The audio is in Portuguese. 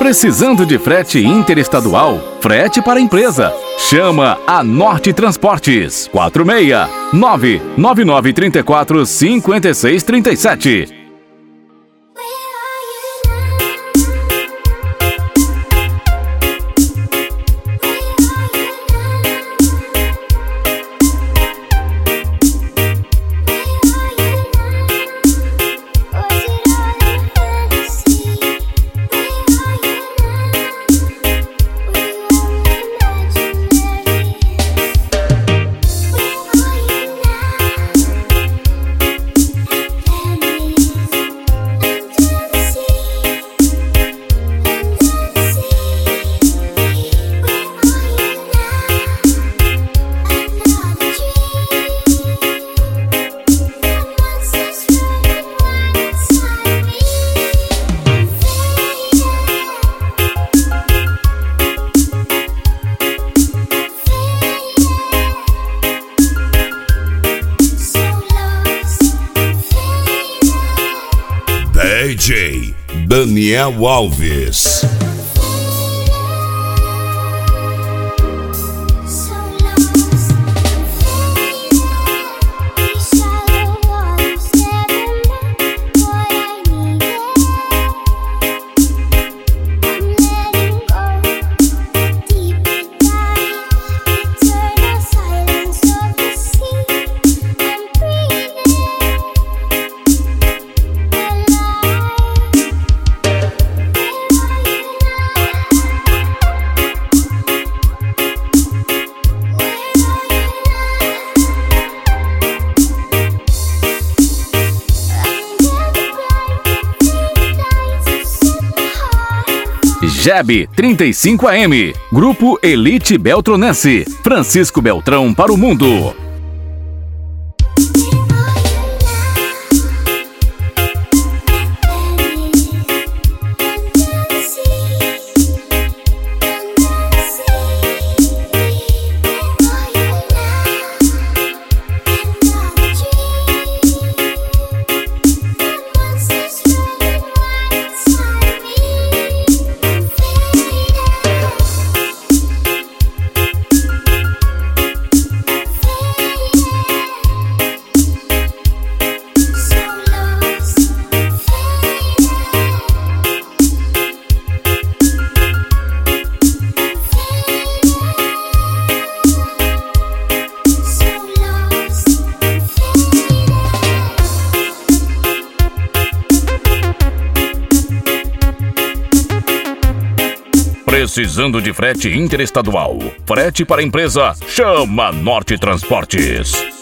Precisando de frete interestadual? Frete para empresa? Chama a Norte Transportes. 469-9934-5637. DJ Daniel Alves. JEB 35 AM, Grupo Elite Beltronense, Francisco Beltrão para o mundo. Precisando de frete interestadual? Frete para empresa? Chama Norte Transportes.